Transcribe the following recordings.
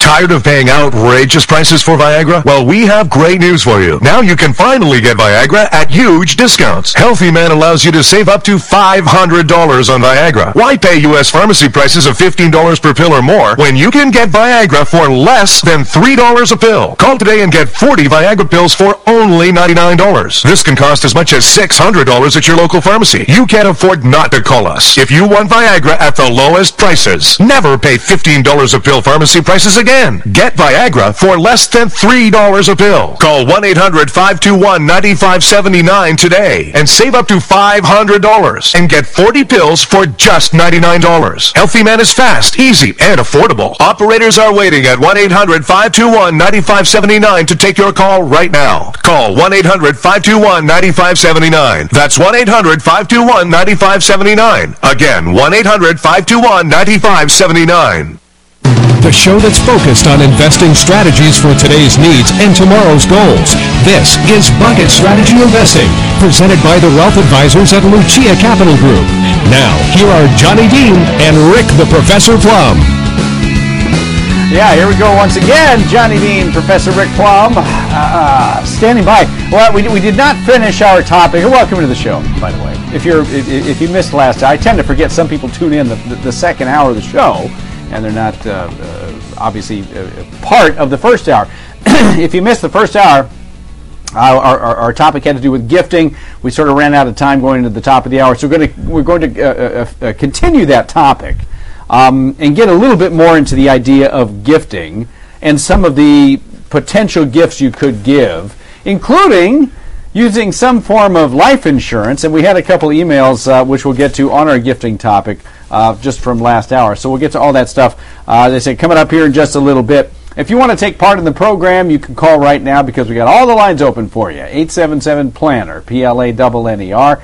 Tired of paying outrageous prices for Viagra? Well, we have great news for you. Now you can finally get Viagra at huge discounts. Healthy Man allows you to save up to $500 on Viagra. Why pay U.S. pharmacy prices of $15 per pill or more when you can get Viagra for less than $3 a pill? Call today and get 40 Viagra pills for only $99. This can cost as much as $600 at your local pharmacy. You can't afford not to call us. If you want Viagra at the lowest prices, never pay $15 a pill pharmacy prices again. Get Viagra for less than $3 a pill. Call 1-800-521-9579 today and save up to $500 and get 40 pills for just $99. Healthy Man is fast, easy, and affordable. Operators are waiting at 1-800-521-9579 to take your call right now. Call 1-800-521-9579. That's 1-800-521-9579. Again, 1-800-521-9579. The show that's focused on investing strategies for today's needs and tomorrow's goals. This is Bucket Strategy Investing, presented by the Wealth Advisors at Lucia Capital Group. Now, here are Johnny Dean and Rick the Professor Plum. Yeah, here we go once again. Johnny Dean, Professor Rick Plum, standing by. Well, we did not finish our topic. Welcome to the show, by the way. If you missed last hour, I tend to forget some people tune in the second hour of the show, and they're not obviously part of the first hour. If you missed the first hour, our topic had to do with gifting. We sort of ran out of time going into the top of the hour, so we're going to continue that topic and get a little bit more into the idea of gifting and some of the potential gifts you could give, including using some form of life insurance. And we had a couple emails which we'll get to on our gifting topic just from last hour. So we'll get to all that stuff. They say coming up here in just a little bit. If you want to take part in the program, you can call right now because we got all the lines open for you. 877-PLANNER, P-L-A-N-N-E-R,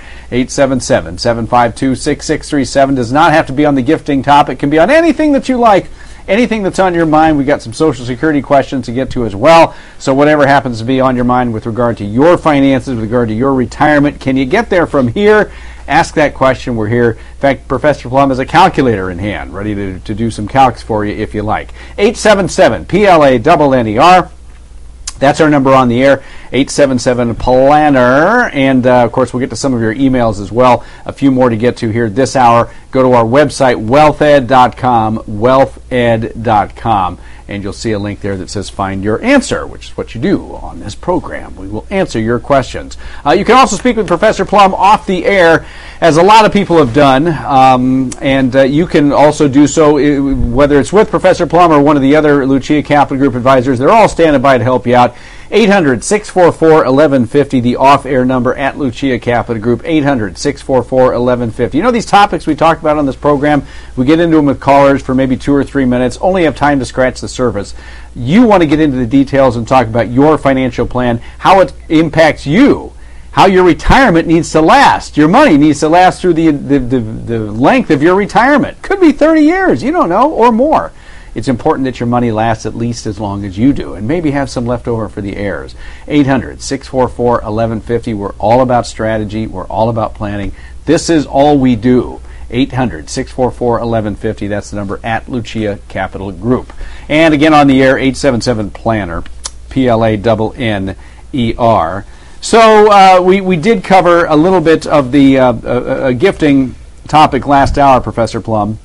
877-752-6637. Does not have to be on the gifting topic. It can be on anything that you like, anything that's on your mind. We got some Social Security questions to get to as well. So whatever happens to be on your mind with regard to your finances, with regard to your retirement, can you get there from here? Ask that question. We're here. In fact, Professor Plum has a calculator in hand, ready to do some calcs for you if you like. 877-PLANNER. That's our number on the air, 877-PLANNER. And, of course, we'll get to some of your emails as well. A few more to get to here this hour. Go to our website, wealthed.com, wealthed.com. And you'll see a link there that says Find Your Answer, which is what you do on this program. We will answer your questions. You can also speak with Professor Plum off the air, as a lot of people have done. And you can also do so, whether it's with Professor Plum or one of the other Lucia Capital Group advisors. They're all standing by to help you out. 800-644-1150, the off-air number at Lucia Capital Group, 800-644-1150. You know, these topics we talked about on this program, we get into them with callers for maybe 2 or 3 minutes, only have time to scratch the surface. You want to get into the details and talk about your financial plan, how it impacts you, how your retirement needs to last. Your money needs to last through the length of your retirement. Could be 30 years, you don't know, or more. It's important that your money lasts at least as long as you do, and maybe have some left over for the heirs. 800-644-1150. We're all about strategy. We're all about planning. This is all we do. 800-644-1150. That's the number at Lucia Capital Group. And again on the air, 877-PLANNER, P-L-A-N-N-E-R. So we did cover a little bit of the gifting topic last hour, Professor Plum.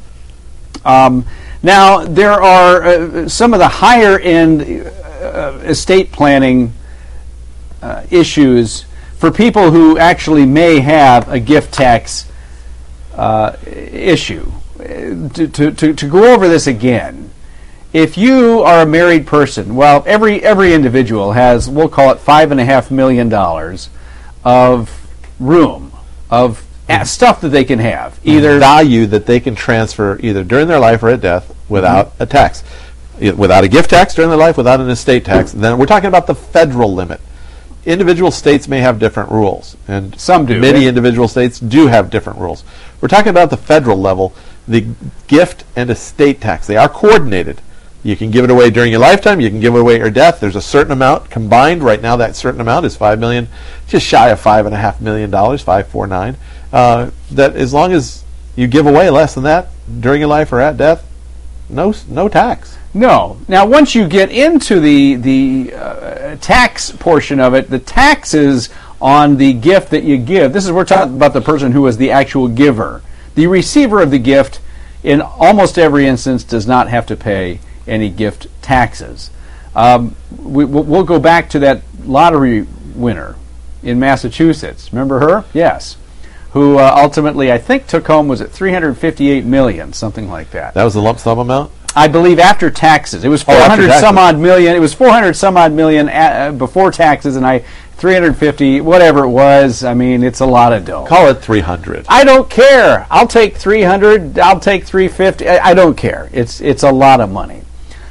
Now, there are some of the higher-end estate planning issues for people who actually may have a gift tax issue. To go over this again, if you are a married person, well, every individual has, we'll call it $5.5 million of room, of stuff that they can have, either value that they can transfer either during their life or at death without a tax, without a gift tax during their life, without an estate tax. Then we're talking about the federal limit. Individual states may have different rules, and some do. Many individual states do have different rules. We're talking about the federal level, the gift and estate tax. They are coordinated. You can give it away during your lifetime. You can give it away at your death. There's a certain amount combined. Right now, that certain amount is $5 million, just shy of $5.5 million, $549. That as long as you give away less than that during your life or at death, no tax. No. Now, once you get into the tax portion of it, the taxes on the gift that you give, we're talking about the person who is the actual giver. The receiver of the gift, in almost every instance, does not have to pay any gift taxes. We'll go back to that lottery winner in Massachusetts. Remember her? Yes. Who ultimately, I think, took home, was it $358 million, something like that. That was the lump sum amount? I believe after taxes. It was 400 some odd million. It was 400 some odd million before taxes, and 350, whatever it was. I mean, it's a lot of dough. Call it 300. I don't care. I'll take 300. I'll take 350. I don't care. It's a lot of money.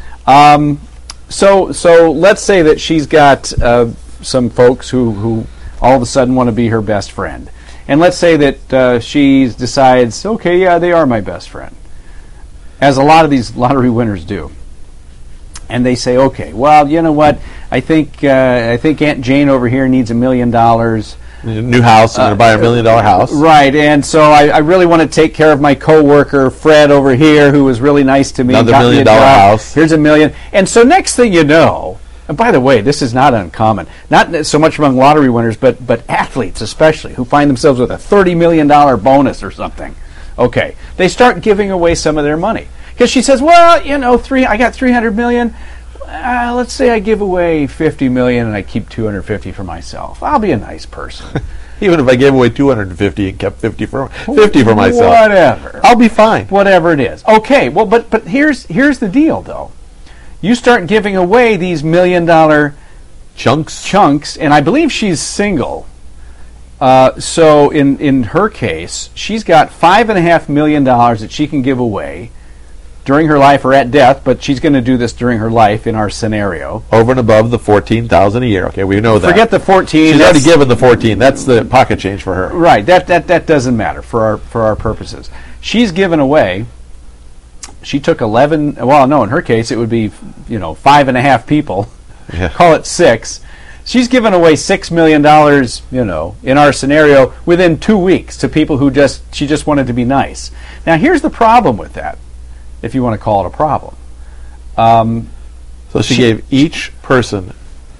So let's say that she's got some folks who all of a sudden want to be her best friend, and let's say that she decides, okay, yeah, they are my best friend, as a lot of these lottery winners do. And they say, okay, well, you know what? I think Aunt Jane over here needs $1 million. New house. I'm going to buy $1 million house. Right, and so I really want to take care of my coworker Fred over here, who was really nice to me. Another $1 million house. Here's $1 million. And so next thing you know, and by the way, this is not uncommon, not so much among lottery winners, but athletes especially, who find themselves with a $30 million bonus or something. Okay, they start giving away some of their money. Because she says, well, you know, I got $300 million. Let's say I give away $50 million and I keep $250 for myself. I'll be a nice person. Even if I gave away $250 and kept 50 for myself. Whatever. I'll be fine. Whatever it is. Okay, well, but here's the deal, though. You start giving away these $1 million chunks, and I believe she's single. So in her case, she's got $5.5 million that she can give away during her life or at death, but she's going to do this during her life in our scenario. Over and above the $14,000 a year. Okay, we know that. Forget the 14. She's already given the 14. That's the pocket change for her. Right. That doesn't matter for our purposes. She's given away. She took 11. Well, no, in her case it would be 5.5 people. Yeah. Call it 6. She's given away $6 million, in our scenario within 2 weeks to people who she just wanted to be nice. Now here's the problem with that, if you want to call it a problem. So she gave each person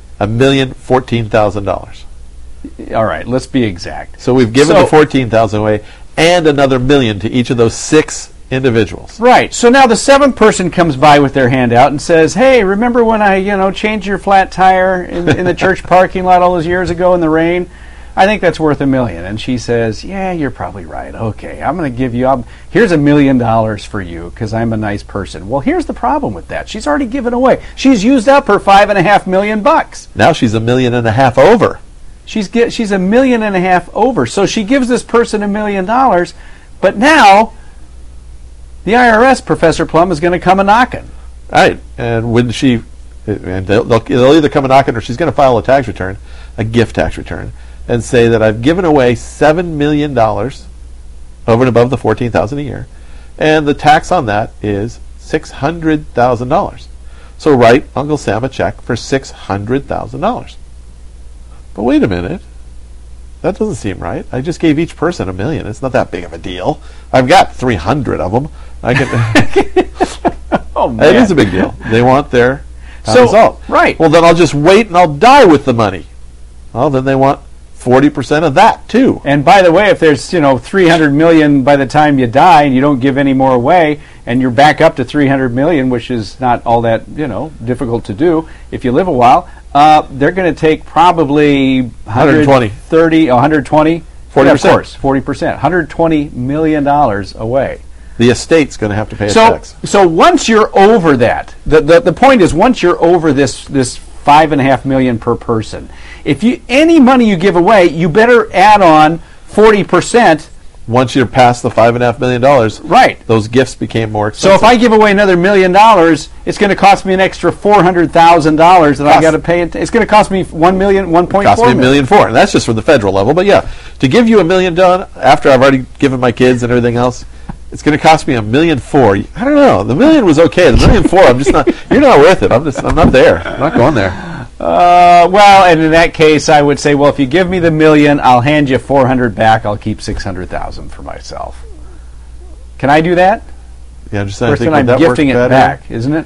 $1,014,000. All right, let's be exact. So we've given the $14,000 away and another $1 million to each of those 6 individuals. Right. So now the 7th person comes by with their hand out and says, "Hey, remember when I, changed your flat tire in the church parking lot all those years ago in the rain? I think that's worth $1 million." And she says, "Yeah, you're probably right. Okay, I'm going to give you. Here's $1 million for you because I'm a nice person." Well, here's the problem with that. She's already given away. She's used up her $5.5 million. Now she's $1.5 million over. She's $1.5 million over. So she gives this person $1 million, but now the IRS, Professor Plum, is going to come a knocking. Right, and when they'll either come a knocking or she's going to file a tax return, a gift tax return, and say that I've given away $7 million over and above the $14,000 a year, and the tax on that is $600,000. So write Uncle Sam a check for $600,000. But wait a minute. That doesn't seem right. I just gave each person $1 million. It's not that big of a deal. I've got 300 of them. I can. Oh man, it is a big deal. They want their result. Right. Well, then I'll just wait and I'll die with the money. Well, then they want 40% of that too. And by the way, if there's 300 million by the time you die and you don't give any more away, and you're back up to 300 million, which is not all that difficult to do if you live a while. They're going to take probably 120, 120, 40%. Yeah, of course, 40%, $120 million away. The estate's going to have to pay a tax. So once you're over that, the point is once you're over this $5.5 million per person, if any money you give away, you better add on 40%. Once you're past the $5.5 million, right? Those gifts became more expensive. So if I give away another $1 million, it's going to cost me an extra $400,000 that I got to pay. It's going to cost me $1.4 million. Cost me $1.4 million, and that's just for the federal level. But yeah, to give you $1 million done after I've already given my kids and everything else, it's going to cost me $1.4 million. I don't know. The $1 million was okay. The $1.4 million, I'm just not. You're not worth it. I'm not there. I'm not going there. Well, and in that case, I would say, well, if you give me the $1 million, I'll hand you $400 back. I'll keep $600,000 for myself. Can I do that? Yeah, I'm just saying. I'm gifting it back, isn't it?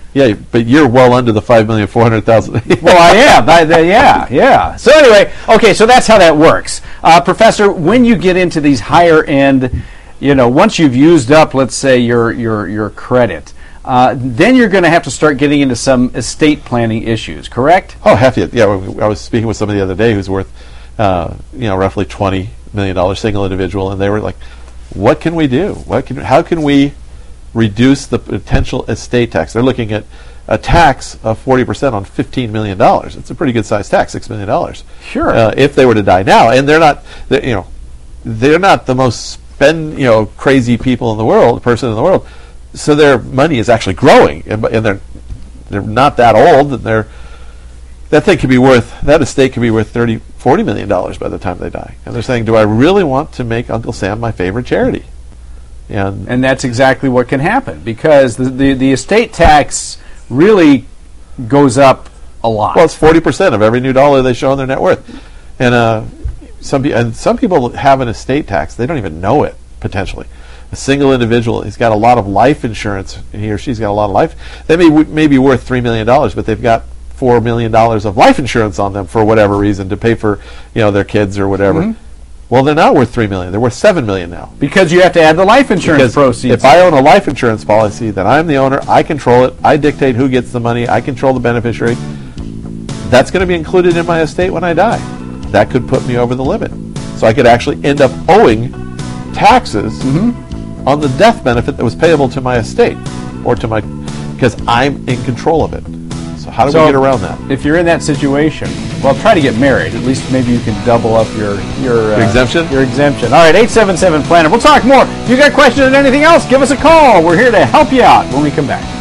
Yeah, but you're well under the 5,400,000. Well, I am. Yeah. So anyway, okay, so that's how that works. Professor, when you get into these higher end, once you've used up, let's say, your credit, then you're going to have to start getting into some estate planning issues, correct? Oh, half it. Yeah, I was speaking with somebody the other day who's worth, roughly $20 million, single individual, and they were like, what can we do? How can we reduce the potential estate tax? They're looking at a tax of 40% on $15 million. It's a pretty good sized tax, $6 million. Sure. If they were to die now, and they're not the most crazy person in the world. So their money is actually growing, and they're not that old, and that estate could be worth $30, $40 million by the time they die. And they're saying, do I really want to make Uncle Sam my favorite charity? And that's exactly what can happen, because the estate tax really goes up a lot. Well, it's 40% of every new dollar they show on their net worth. And some people have an estate tax, they don't even know it, potentially. A single individual has got a lot of life insurance, he or she's got a lot of life. They may be worth $3 million, but they've got $4 million of life insurance on them for whatever reason, to pay for their kids or whatever. Mm-hmm. Well, they're not worth $3 million. They're worth $7 million now. Because you have to add the life insurance proceeds. If I own a life insurance policy, then I'm the owner. I control it. I dictate who gets the money. I control the beneficiary. That's going to be included in my estate when I die. That could put me over the limit. So I could actually end up owing taxes on the death benefit that was payable to my estate, or because I'm in control of it. So how do we get around that? If you're in that situation, well, try to get married. At least maybe you can double up your exemption. Your exemption. All right, 877-PLANNET. We'll talk more. If you got questions or anything else, give us a call. We're here to help you out when we come back.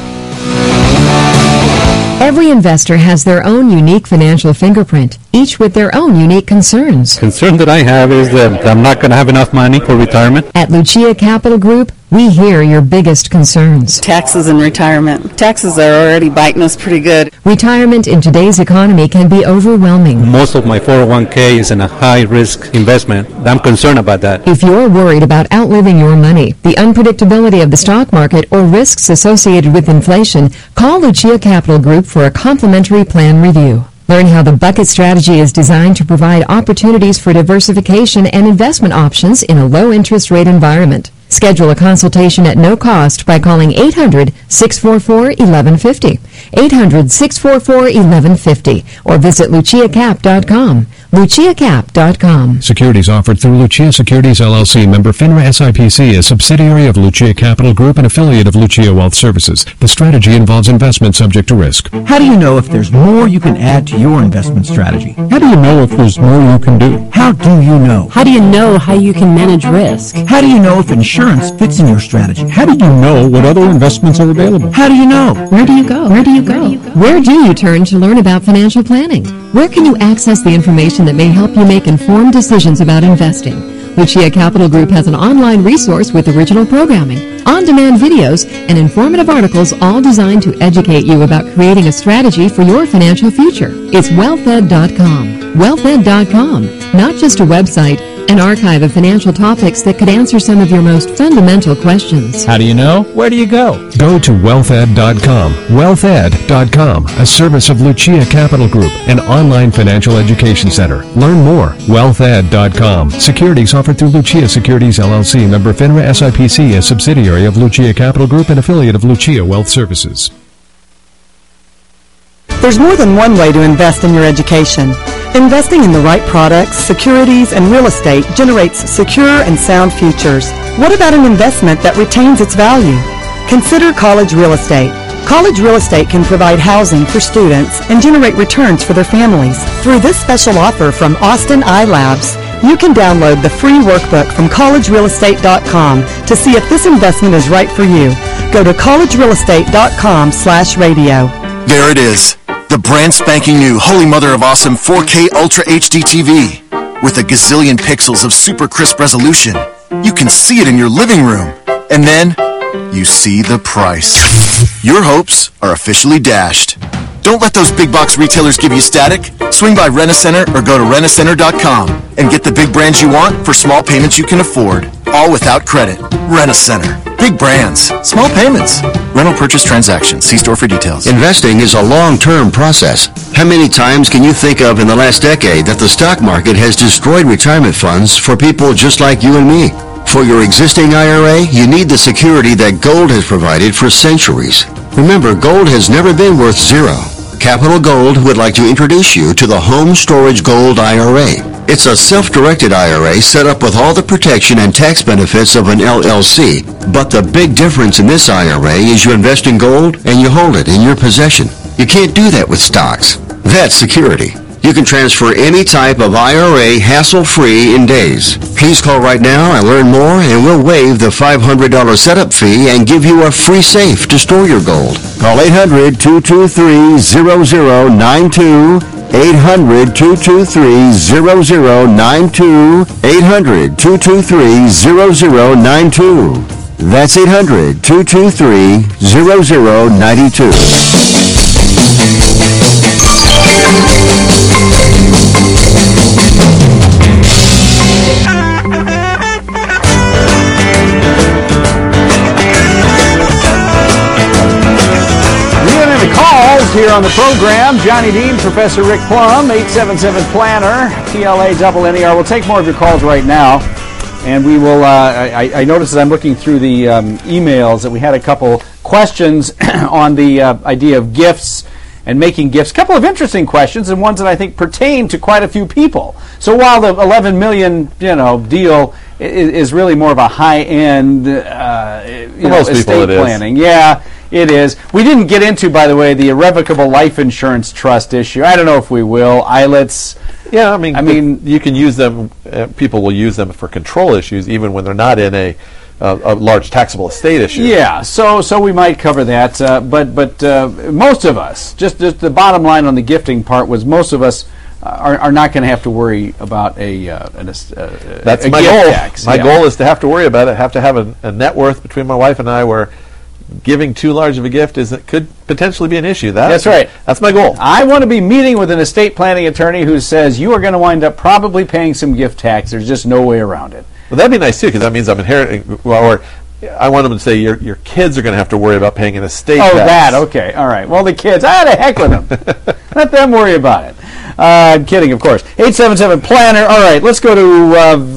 Every investor has their own unique financial fingerprint, each with their own unique concerns. Concern that I have is that I'm not going to have enough money for retirement. At Lucia Capital Group, we hear your biggest concerns. Taxes and retirement. Taxes are already biting us pretty good. Retirement in today's economy can be overwhelming. Most of my 401k is in a high-risk investment. I'm concerned about that. If you're worried about outliving your money, the unpredictability of the stock market, or risks associated with inflation, call Lucia Capital Group for a complimentary plan review. Learn how the bucket strategy is designed to provide opportunities for diversification and investment options in a low-interest rate environment. Schedule a consultation at no cost by calling 800-644-1150, 800-644-1150, or visit LuciaCap.com. LuciaCap.com. Securities offered through Lucia Securities LLC, member FINRA SIPC, a subsidiary of Lucia Capital Group and affiliate of Lucia Wealth Services. The strategy involves investment subject to risk. How do you know if there's more you can add to your investment strategy? How do you know if there's more you can do? How do you know? How do you know how you can manage risk? How do you know if insurance fits in your strategy? How do you know what other investments are available? How do you know? Where do you go? Where do you go? Where do you turn to learn about financial planning? Where can you access the information that may help you make informed decisions about investing? Lucia Capital Group has an online resource with original programming, on-demand videos, and informative articles, all designed to educate you about creating a strategy for your financial future. It's wealthEd.com. WealthEd.com, not just a website, an archive of financial topics that could answer some of your most fundamental questions. How do you know? Where do you go? Go to wealthed.com. Wealthed.com, a service of Lucia Capital Group, an online financial education center. Learn more. Wealthed.com. Securities offered through Lucia Securities LLC, member FINRA SIPC, a subsidiary of Lucia Capital Group and affiliate of Lucia Wealth Services. There's more than one way to invest in your education. Investing in the right products, securities, and real estate generates secure and sound futures. What about an investment that retains its value? Consider college real estate. College real estate can provide housing for students and generate returns for their families. Through this special offer from Austin iLabs, you can download the free workbook from collegerealestate.com to see if this investment is right for you. Go to collegerealestate.com/radio. There it is. The brand spanking new Holy Mother of Awesome 4K Ultra HD TV. With a gazillion pixels of super crisp resolution, you can see it in your living room. And then, you see the price. Your hopes are officially dashed. Don't let those big box retailers give you static. Swing by Rent-A-Center or go to rentacenter.com and get the big brands you want for small payments you can afford. All without credit. Rent-A-Center. Big brands. Small payments. Rental purchase transactions. See store for details. Investing is a long-term process. How many times can you think of in the last decade that the stock market has destroyed retirement funds for people just like you and me? For your existing IRA, you need the security that gold has provided for centuries. Remember, gold has never been worth zero. Capital Gold would like to introduce you to the Home Storage Gold IRA. It's a self-directed IRA set up with all the protection and tax benefits of an LLC. But the big difference in this IRA is you invest in gold and you hold it in your possession. You can't do that with stocks. That's security. You can transfer any type of IRA hassle-free in days. Please call right now and learn more, and we'll waive the $500 setup fee and give you a free safe to store your gold. Call 800-223-0092. 800-223-0092. 800-223-0092. That's 800-223-0092. Calls here on the program. Johnny Dean, Professor Rick Plum, 877-PLANNER, PLA-NNER. We'll take more of your calls right now. And we will, I noticed as I'm looking through the emails that we had a couple questions on the idea of gifts and making gifts. A couple of interesting questions and ones that I think pertain to quite a few people. So while the $11 million, deal is really more of a high-end, estate planning. Yeah. It is. We didn't get into, by the way, the irrevocable life insurance trust issue. I don't know if we will. ILITs. Yeah, I mean, you can use them. People will use them for control issues, even when they're not in a large taxable estate issue. Yeah. So we might cover that. But most of us, just the bottom line on the gifting part was most of us are not going to have to worry about That's my goal. Tax. My goal is to have to worry about it. Have to have a net worth between my wife and I where giving too large of a gift could potentially be an issue. That's right. That's my goal. I want to be meeting with an estate planning attorney who says you are going to wind up probably paying some gift tax. There's just no way around it. Well, that'd be nice too, because that means I'm inheriting. Or I want them to say your kids are going to have to worry about paying an estate tax. Oh, that. Okay. All right. Well, the kids, the heck with them. Let them worry about it. I'm kidding, of course. 877-PLANNER. All right, let's go to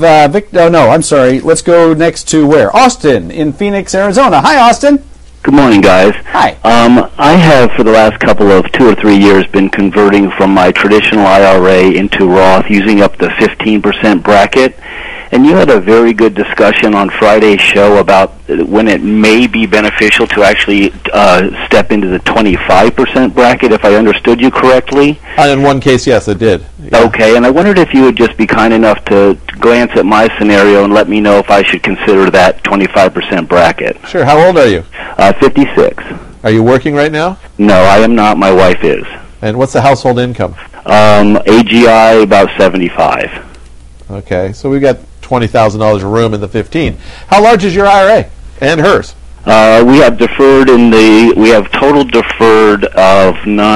Let's go next to where? Austin in Phoenix, Arizona. Hi, Austin. Good morning, guys. Hi. I have, for the last couple of 2 or 3 years, been converting from my traditional IRA into Roth using up the 15% bracket. And you had a very good discussion on Friday's show about when it may be beneficial to actually step into the 25% bracket, if I understood you correctly. In one case, yes, it did. Yeah. Okay, and I wondered if you would just be kind enough to glance at my scenario and let me know if I should consider that 25% bracket. Sure. How old are you? 56. Are you working right now? No, I am not. My wife is. And what's the household income? AGI about 75. Okay, so we've got $20,000 of room in the 15. How large is your IRA and hers? We have total deferred of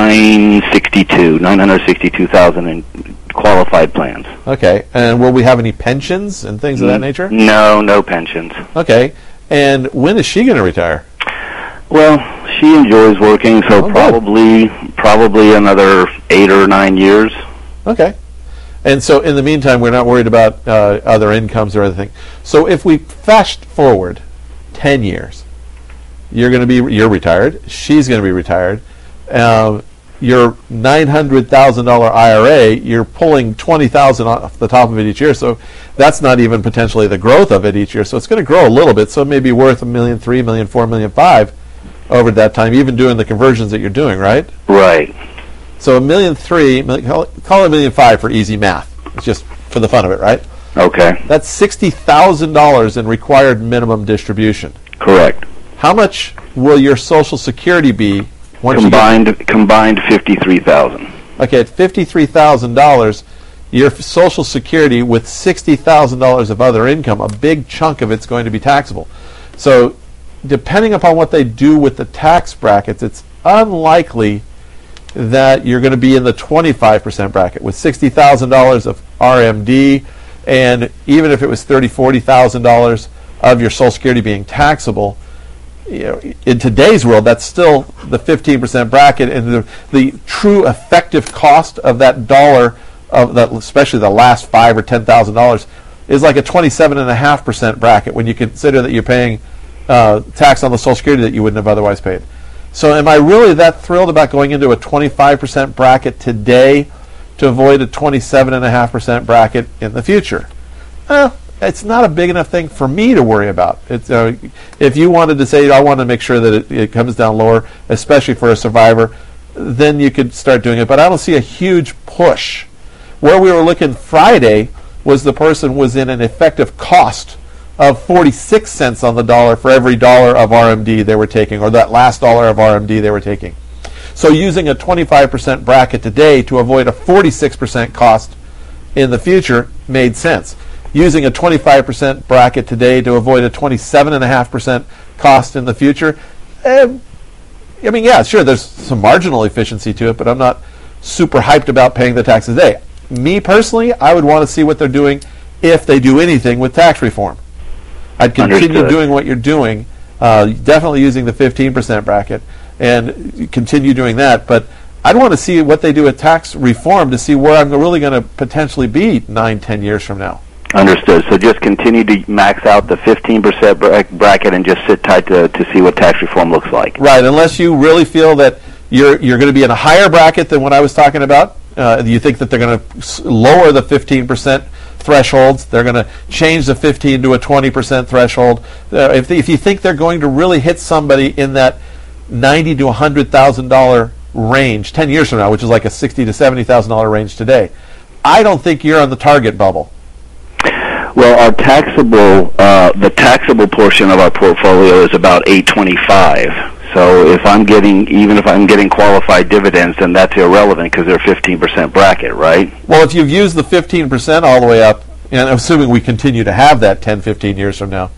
$962,000 in qualified plans. Okay, and will we have any pensions and things of that nature? No pensions. Okay, and when is she going to retire? Well, she enjoys working, so probably another 8 or 9 years. Okay. And so in the meantime, we're not worried about other incomes or anything. So if we fast forward 10 years, you're retired, she's going to be retired. Your $900,000 IRA, you're pulling $20,000 off the top of it each year. So that's not even potentially the growth of it each year. So it's going to grow a little bit. So it may be worth $1.3 million, $1.4 million, $1.5 million over that time, even doing the conversions that you're doing, right? Right. So $1.3 million, call it $1.5 million for easy math. It's just for the fun of it, right? Okay. That's $60,000 in required minimum distribution. Correct. How much will your Social Security be once combined $53,000. Okay, at $53,000, your Social Security with $60,000 of other income, a big chunk of it's going to be taxable. So, depending upon what they do with the tax brackets, it's unlikely that you're going to be in the 25% bracket with $60,000 of RMD, and even if it was $30,000, $40,000 of your Social Security being taxable, in today's world, that's still the 15% bracket, and the true effective cost of that dollar, of that, especially the last $5,000 or $10,000, is like a 27.5% bracket when you consider that you're paying tax on the Social Security that you wouldn't have otherwise paid. So am I really that thrilled about going into a 25% bracket today to avoid a 27.5% bracket in the future? It's not a big enough thing for me to worry about. It's, if you wanted to say, I want to make sure that it comes down lower, especially for a survivor, then you could start doing it. But I don't see a huge push. Where we were looking Friday was the person was in an effective cost of 46 cents on the dollar for every dollar of RMD they were taking, or that last dollar of RMD they were taking. So using a 25% bracket today to avoid a 46% cost in the future made sense. Using a 25% bracket today to avoid a 27.5% cost in the future, I mean, yeah, sure, there's some marginal efficiency to it, but I'm not super hyped about paying the taxes today. Me personally, I would want to see what they're doing if they do anything with tax reform. I'd continue doing what you're doing, definitely using the 15% bracket, and continue doing that. But I'd want to see what they do with tax reform to see where I'm really going to potentially be 9-10 years from now. Understood. So just continue to max out the 15% bracket and just sit tight to see what tax reform looks like. Right, unless you really feel that you're going to be in a higher bracket than what I was talking about. You think that they're going to lower the 15% thresholds. They're going to change the 15 to a 20% threshold. If you think they're going to really hit somebody in that $90,000 to $100,000 range 10 years from now, which is like a $60,000 to $70,000 range today, I don't think you're on the target bubble. Well, our the taxable portion of our portfolio is about $825. So even if I'm getting qualified dividends, then that's irrelevant because they're 15% bracket, right? Well, if you've used the 15% all the way up, and assuming we continue to have that 10, 15 years from now,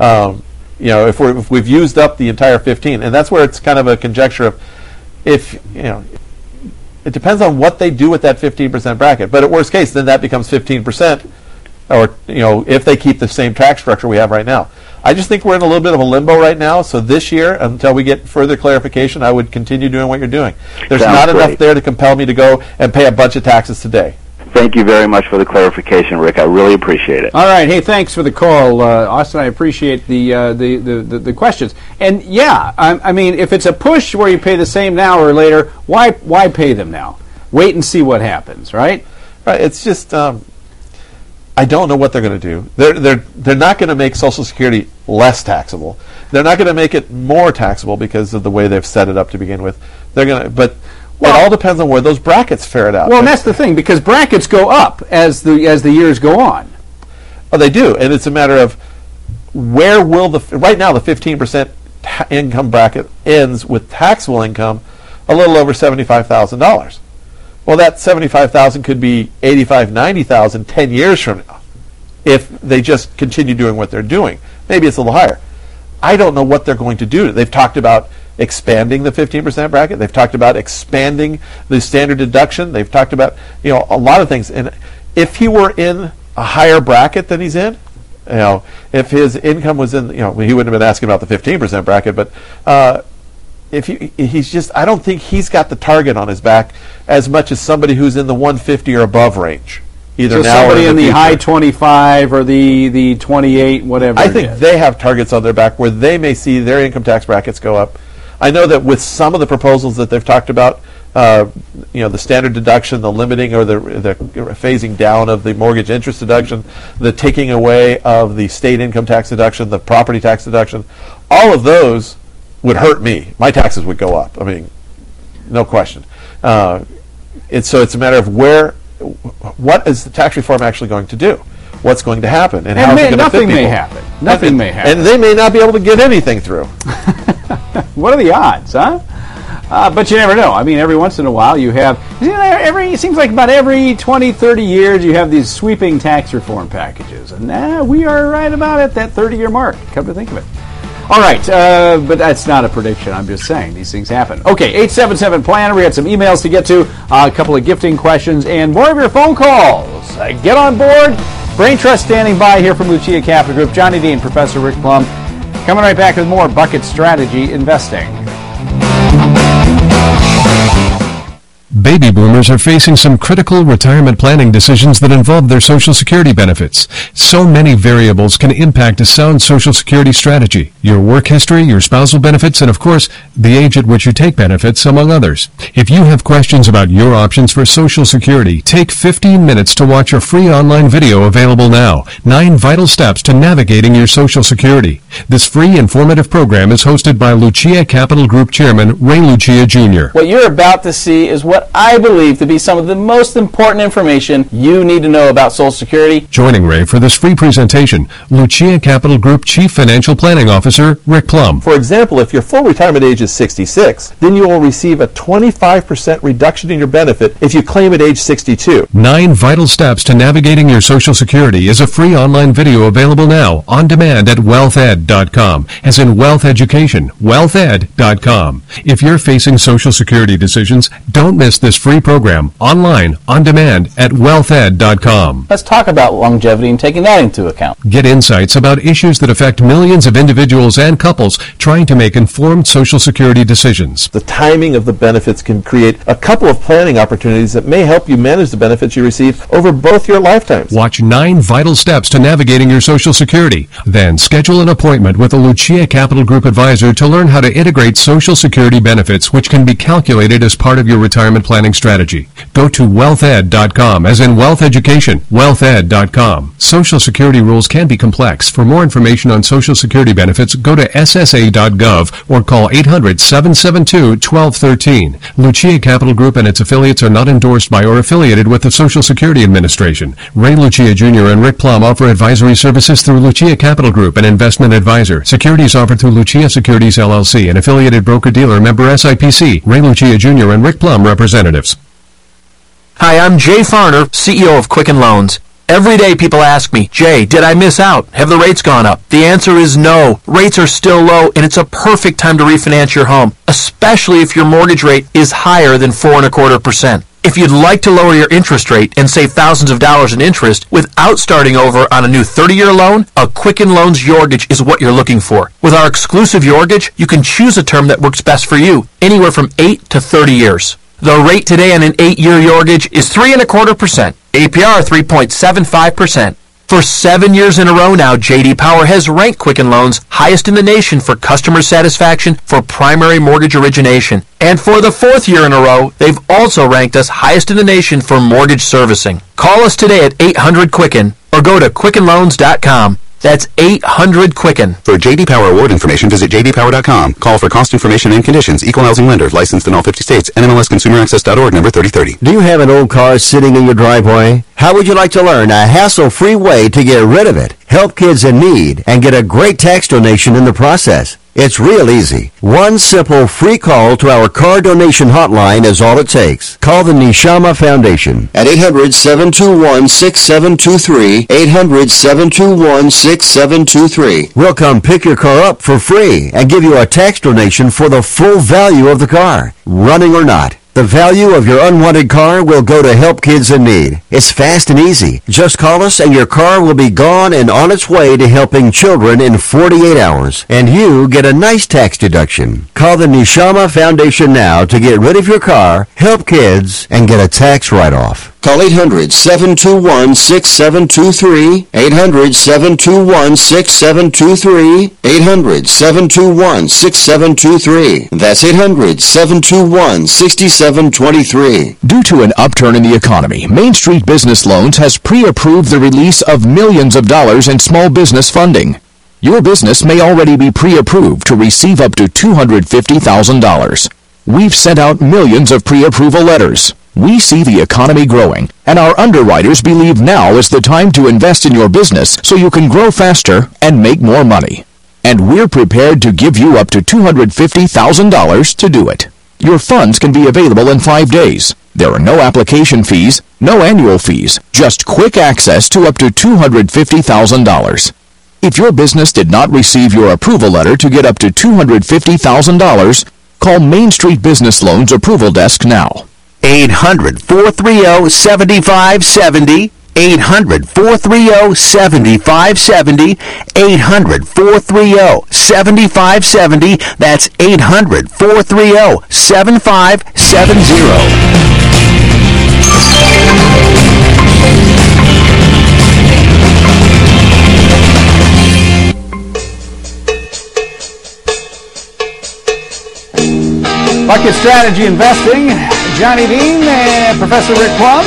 if we've used up the entire 15, and that's where it's kind of a conjecture of it depends on what they do with that 15% bracket. But at worst case, then that becomes 15%, or if they keep the same tax structure we have right now. I just think we're in a little bit of a limbo right now. So this year, until we get further clarification, I would continue doing what you're doing. There's not enough there to compel me to go and pay a bunch of taxes today. Thank you very much for the clarification, Rick. I really appreciate it. All right. Hey, thanks for the call, Austin. I appreciate the questions. And yeah, I mean, if it's a push where you pay the same now or later, why pay them now? Wait and see what happens, right? Right. It's just I don't know what they're going to do. They're not going to make Social Security less taxable. They're not going to make it more taxable because of the way they've set it up to begin with. They're going to, but it all depends on where those brackets ferret out. Well, and that's the thing, because brackets go up as the years go on. Oh, they do, and it's a matter of where will right now the 15% income bracket ends with taxable income a little over $75,000. Well, that $75,000 could be $85,000, $90,000 10 years from now if they just continue doing what they're doing. Maybe it's a little higher. I don't know what they're going to do. They've talked about expanding the 15% bracket. They've talked about expanding the standard deduction. They've talked about a lot of things. And if he were in a higher bracket than he's in, if his income was in, he wouldn't have been asking about the 15% bracket, but he's just, I don't think he's got the target on his back as much as somebody who's in the 150 or above range. Either so now somebody or in the high 25 or the 28, whatever. I think they have targets on their back where they may see their income tax brackets go up. I know that with some of the proposals that they've talked about, the standard deduction, the limiting or the phasing down of the mortgage interest deduction, the taking away of the state income tax deduction, the property tax deduction, all of those would hurt me. My taxes would go up. I mean, no question. So it's a matter of what is the tax reform actually going to do? What's going to happen? And how is it going to fit people? Nothing may happen. And they may not be able to get anything through. What are the odds, huh? But you never know. I mean, every once in a while you have, it seems like about every 20, 30 years you have these sweeping tax reform packages. And we are right about at that 30-year mark, come to think of it. All right, but that's not a prediction. I'm just saying these things happen. Okay, 877-PLANNER. We got some emails to get to, a couple of gifting questions, and more of your phone calls. Get on board. Brain Trust standing by here from Lucia Capital Group. Johnny Dean, Professor Rick Plum. Coming right back with more Bucket Strategy Investing. Baby boomers are facing some critical retirement planning decisions that involve their Social Security benefits. So many variables can impact a sound Social Security strategy. Your work history, your spousal benefits, and of course, the age at which you take benefits, among others. If you have questions about your options for Social Security, take 15 minutes to watch a free online video available now. 9 Vital Steps to Navigating Your Social Security. This free informative program is hosted by Lucia Capital Group Chairman Ray Lucia Jr. What you're about to see is what I believe to be some of the most important information you need to know about Social Security. Joining Ray for this free presentation, Lucia Capital Group Chief Financial Planning Officer Rick Plum. For example, if your full retirement age is 66, then you will receive a 25% reduction in your benefit if you claim at age 62. 9 Vital Steps to Navigating Your Social Security is a free online video available now on demand at wealthed.com, as in wealth education, wealthed.com. If you're facing Social Security decisions, don't miss this free program online on demand at wealthed.com. Let's talk about longevity and taking that into account. Get insights about issues that affect millions of individuals and couples trying to make informed Social Security decisions. The timing of the benefits can create a couple of planning opportunities that may help you manage the benefits you receive over both your lifetimes. Watch 9 Vital Steps to Navigating Your Social Security. Then schedule an appointment with a Lucia Capital Group advisor to learn how to integrate Social Security benefits, which can be calculated as part of your retirement planning strategy. Go to wealthed.com, as in wealth education, wealthed.com. Social Security rules can be complex. For more information on Social Security benefits, go to ssa.gov or call 800-772-1213. Lucia Capital Group and its affiliates are not endorsed by or affiliated with the Social Security Administration. Ray Lucia Jr. and Rick Plum offer advisory services through Lucia Capital Group, an investment advisor. Securities offered through Lucia Securities LLC, an affiliated broker-dealer, member SIPC. Ray Lucia Jr. and Rick Plum, representatives. Hi, I'm Jay Farner, CEO of Quicken Loans. Every day people ask me, Jay, did I miss out? Have the rates gone up? The answer is no. Rates are still low, and it's a perfect time to refinance your home, especially if your mortgage rate is higher than 4.25%. If you'd like to lower your interest rate and save thousands of dollars in interest without starting over on a new 30-year loan, a Quicken Loans Yorgage is what you're looking for. With our exclusive Yorgage, you can choose a term that works best for you, anywhere from 8 to 30 years. The rate today on an 8-year Yorgage is 3.25%, APR 3.75%. For 7 years in a row now, J.D. Power has ranked Quicken Loans highest in the nation for customer satisfaction for primary mortgage origination. And for the 4th year in a row, they've also ranked us highest in the nation for mortgage servicing. Call us today at 800-QUICKEN or go to QuickenLoans.com. That's 800-QUICKEN. For J.D. Power award information, visit jdpower.com. Call for cost information and conditions. Equal housing lender. Licensed in all 50 states. NMLSConsumerAccess.org, number 3030. Do you have an old car sitting in your driveway? How would you like to learn a hassle-free way to get rid of it, help kids in need, and get a great tax donation in the process? It's real easy. One simple free call to our car donation hotline is all it takes. Call the Neshama Foundation at 800-721-6723, 800-721-6723. We'll come pick your car up for free and give you a tax donation for the full value of the car, running or not. The value of your unwanted car will go to help kids in need. It's fast and easy. Just call us and your car will be gone and on its way to helping children in 48 hours. And you get a nice tax deduction. Call the Neshama Foundation now to get rid of your car, help kids, and get a tax write-off. Call 800-721-6723, 800-721-6723, 800-721-6723. That's 800-721-6723. Due to an upturn in the economy, Main Street Business Loans has pre-approved the release of millions of dollars in small business funding. Your business may already be pre-approved to receive up to $250,000. We've sent out millions of pre-approval letters. We see the economy growing, and our underwriters believe now is the time to invest in your business so you can grow faster and make more money. And we're prepared to give you up to $250,000 to do it. Your funds can be available in 5 days. There are no application fees, no annual fees, just quick access to up to $250,000. If your business did not receive your approval letter to get up to $250,000, call Main Street Business Loans Approval Desk now. 800-430-7570. 800-430-7570. 800-430-7570. That's 800-430-7570. Bucket Strategy Investing, Johnny Dean and Professor Rick Plum.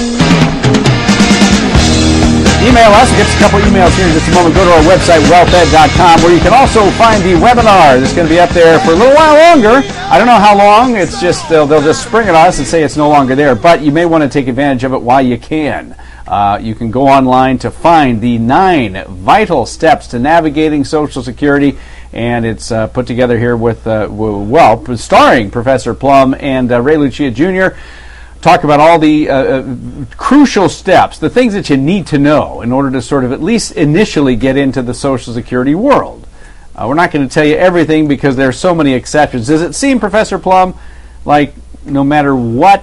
Email us. We'll get a couple emails here in just a moment. Go to our website, wealthed.com, where you can also find the webinar that's going to be up there for a little while longer. I don't know how long. It's just they'll just spring it on us and say it's no longer there. But you may want to take advantage of it while you can. You can go online to find the 9 vital steps to navigating Social Security. And it's put together here with, starring Professor Plum and Ray Lucia Jr., talk about all the crucial steps, the things that you need to know in order to sort of at least initially get into the Social Security world. We're not going to tell you everything because there are so many exceptions. Does it seem, Professor Plum, like no matter what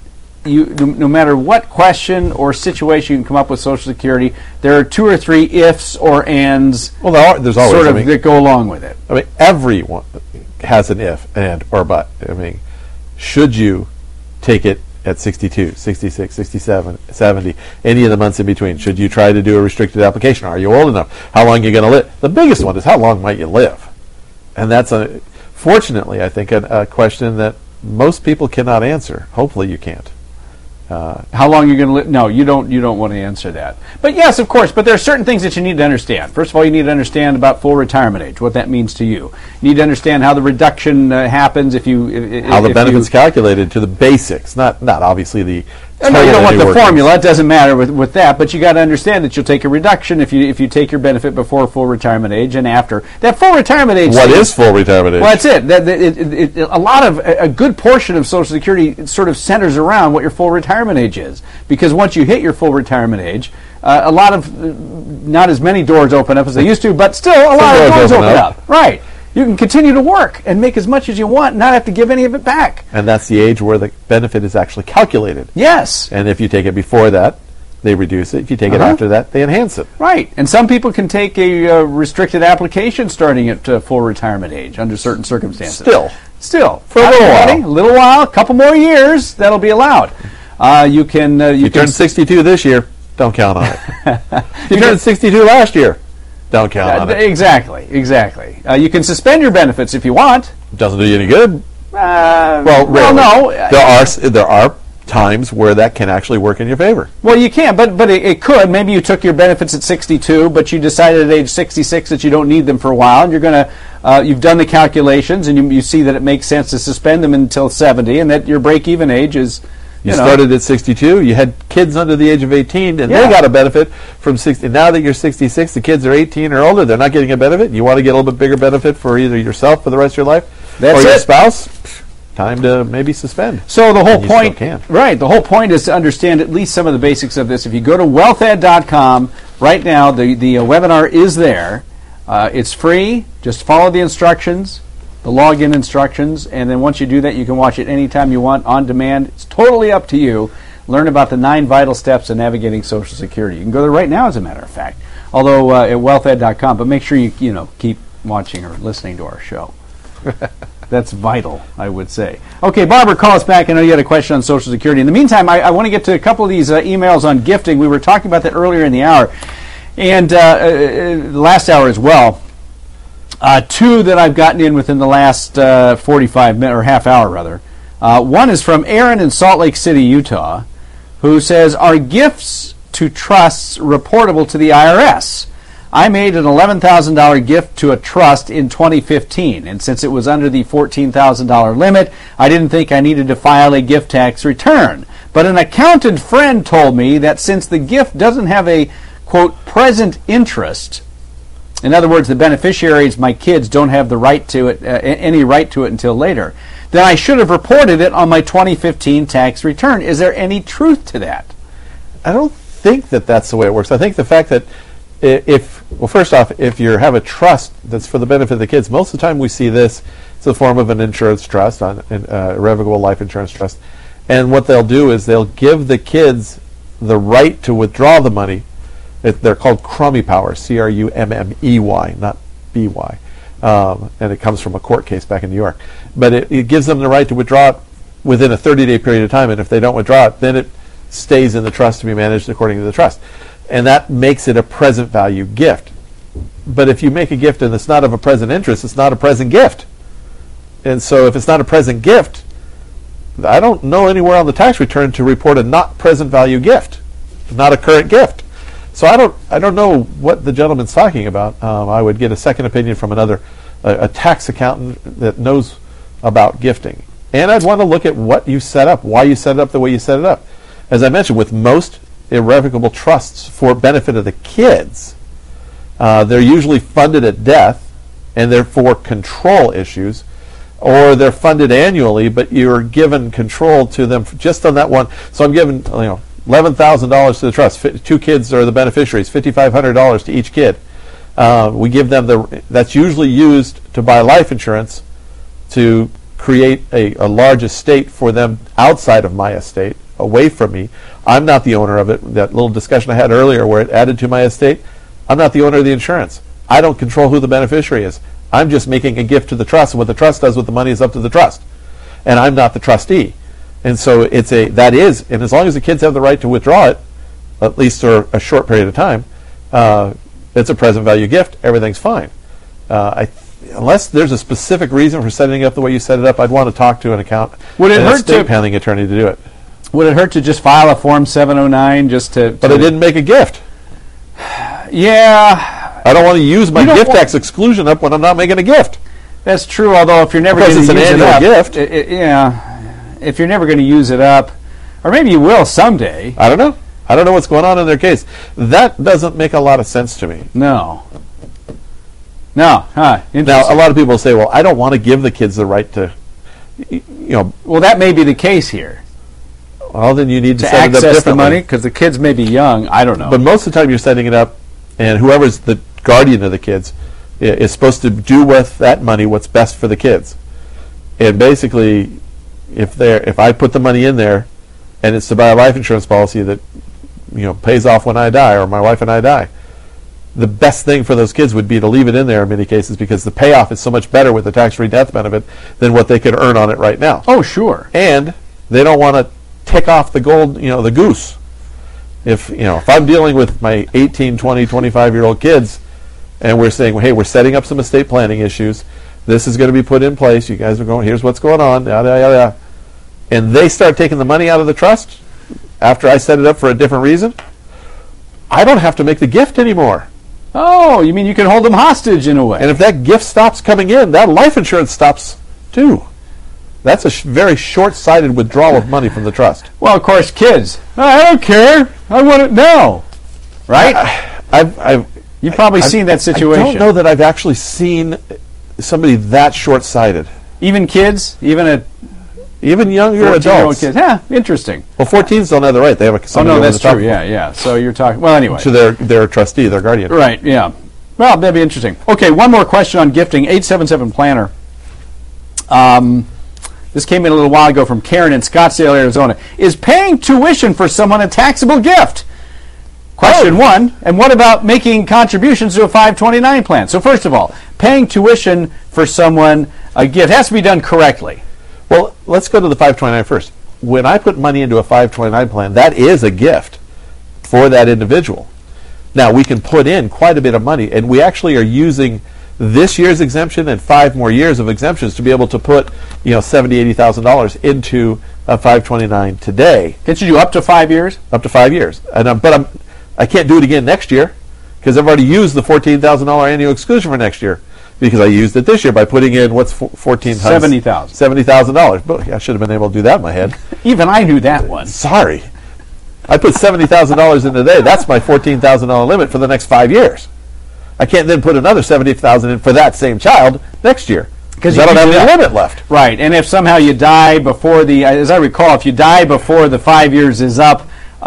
question or situation you can come up with Social Security, there are 2 or 3 ifs or ands there's always, sort of that go along with it? I mean, everyone has an if, and, or but. I mean, should you take it at 62, 66, 67, 70, any of the months in between? Should you try to do a restricted application? Are you old enough? How long are you going to live? The biggest one is how long might you live? And that's, fortunately, I think, a question that most people cannot answer. Hopefully you can't. How long you're going to live? No, you don't want to answer that. But yes, of course. But there are certain things that you need to understand. First of all, you need to understand about full retirement age, what that means to you. You need to understand how the reduction happens how the benefits calculated to the basics, not obviously the. No, you don't want the formula. It doesn't matter with that. But you got to understand that you'll take a reduction if you take your benefit before full retirement age and after that full retirement age. What is full retirement age? Well, that's it. A good portion of Social Security sort of centers around what your full retirement age is, because once you hit your full retirement age, a lot of not as many doors open up as they used to, but still a lot of doors open up. Right. You can continue to work and make as much as you want and not have to give any of it back. And that's the age where the benefit is actually calculated. Yes. And if you take it before that, they reduce it. If you take it after that, they enhance it. Right. And some people can take a restricted application starting at full retirement age under certain circumstances. Still. For a little while, a couple more years, that'll be allowed. You turned 62 this year, don't count on it. You turned 62 last year. Don't count on it. Exactly. You can suspend your benefits if you want. Doesn't do you any good. No. There are times where that can actually work in your favor. Well, you can, but it could. Maybe you took your benefits at 62, but you decided at age 66 that you don't need them for a while, and you've done the calculations, and you see that it makes sense to suspend them until 70, and that your break-even age is. You started at 62. You had kids under the age of 18, and they got a benefit from 60. Now that you're 66, the kids are 18 or older. They're not getting a benefit. You want to get a little bit bigger benefit for either yourself for the rest of your life or your spouse. Time to maybe suspend. So the whole point, right? The whole point is to understand at least some of the basics of this. If you go to wealthed.com right now, the webinar is there. It's free. Just follow the instructions. The login instructions, and then once you do that, you can watch it anytime you want on demand. It's totally up to you. Learn about the 9 vital steps of navigating Social Security. You can go there right now, as a matter of fact, although at wealthed.com, but make sure you keep watching or listening to our show. That's vital, I would say. Okay, Barbara, call us back. I know you had a question on Social Security. In the meantime, I want to get to a couple of these emails on gifting. We were talking about that earlier in the hour, and the last hour as well. 2 that I've gotten in within the last 45 minutes, or half hour rather. One is from Aaron in Salt Lake City, Utah, who says, are gifts to trusts reportable to the IRS? I made an $11,000 gift to a trust in 2015, and since it was under the $14,000 limit, I didn't think I needed to file a gift tax return. But an accountant friend told me that since the gift doesn't have a, quote, present interest, in other words, the beneficiaries, my kids, don't have the right to it, any right to it until later, then I should have reported it on my 2015 tax return. Is there any truth to that? I don't think that that's the way it works. I think the fact that First off, if you have a trust that's for the benefit of the kids, most of the time we see this, it's a form of an insurance trust, an irrevocable life insurance trust. And what they'll do is they'll give the kids the right to withdraw the money. They're called crummy powers, C-R-U-M-M-E-Y, not B-Y. And it comes from a court case back in New York. But it gives them the right to withdraw it within a 30-day period of time, and if they don't withdraw it, then it stays in the trust to be managed according to the trust. And that makes it a present value gift. But if you make a gift and it's not of a present interest, it's not a present gift. And so if it's not a present gift, I don't know anywhere on the tax return to report a not present value gift, not a current gift. So I don't know what the gentleman's talking about. I would get a second opinion from a tax accountant that knows about gifting. And I'd want to look at what you set up, why you set it up the way you set it up. As I mentioned, with most irrevocable trusts for benefit of the kids, they're usually funded at death, and they're for control issues, or they're funded annually, but you're given control to them just on that one. So I'm giving $11,000 to the trust. 2 kids are the beneficiaries, $5,500 to each kid. We give them that's usually used to buy life insurance to create a large estate for them outside of my estate, away from me. I'm not the owner of it. That little discussion I had earlier where it added to my estate, I'm not the owner of the insurance. I don't control who the beneficiary is. I'm just making a gift to the trust, and what the trust does with the money is up to the trust. And I'm not the trustee. And so and as long as the kids have the right to withdraw it, at least for a short period of time, it's a present value gift, everything's fine. Unless there's a specific reason for setting it up the way you set it up, I'd want to talk to an estate planning attorney to do it. Would it hurt to just file a Form 709 just to... But I didn't make a gift. Yeah. I don't want to use my gift tax exclusion up when I'm not making a gift. That's true, although if you're never going to use it up... gift. If you're never going to use it up, or maybe you will someday. I don't know. I don't know what's going on in their case. That doesn't make a lot of sense to me. No. Now, a lot of people say, well, I don't want to give the kids the right to, Well, that may be the case here. Well, then you need to set it up access differently. the money, because the kids may be young. I don't know. But most of the time you're setting it up, and whoever's the guardian of the kids is supposed to do with that money what's best for the kids. And basically, if I put the money in there, and it's to buy a life insurance policy that pays off when I die, or my wife and I die, the best thing for those kids would be to leave it in there in many cases, because the payoff is so much better with the tax-free death benefit than what they could earn on it right now. Oh, sure. And they don't want to tick off the gold, the goose. If I'm dealing with my 18, 20, 25-year-old kids, and we're saying, hey, we're setting up some estate planning issues. This is going to be put in place. You guys are going, here's what's going on, yada, yada, yada. And they start taking the money out of the trust after I set it up for a different reason, I don't have to make the gift anymore. Oh, you mean you can hold them hostage in a way. And if that gift stops coming in, that life insurance stops too. That's a very short-sighted withdrawal of money from the trust. Well, of course, kids. I don't care. I want it now. Right? You've probably seen that situation. I don't know that I've actually seen somebody that short-sighted. Even kids? Even younger adults. Kids. Yeah, interesting. Well, 14s don't have the right. They have somebody over the top. Oh, no, that's true. Yeah. So you're talking... Well, anyway. To their trustee, their guardian. Right, yeah. Well, that'd be interesting. Okay, one more question on gifting. 877-PLANNER. This came in a little while ago from Karen in Scottsdale, Arizona. Is paying tuition for someone a taxable gift? Question one. And what about making contributions to a 529 plan? So first of all, paying tuition for someone a gift has to be done correctly. Well, let's go to the 529 first. When I put money into a 529 plan, that is a gift for that individual. Now, we can put in quite a bit of money, and we actually are using this year's exemption and 5 more years of exemptions to be able to put, $70,000, $80,000 into a 529 today. Can't you do up to 5 years? Up to 5 years. But I can't do it again next year because I've already used the $14,000 annual exclusion for next year because I used it this year by putting in what's 14 times $70,000. $70,000. But I should have been able to do that in my head. Even I knew that one. Sorry. I put $70,000 in today. That's my $14,000 limit for the next 5 years. I can't then put another $70,000 in for that same child next year because I don't have any limit left. Right, and if somehow you die before as I recall, if you die before the 5 years is up,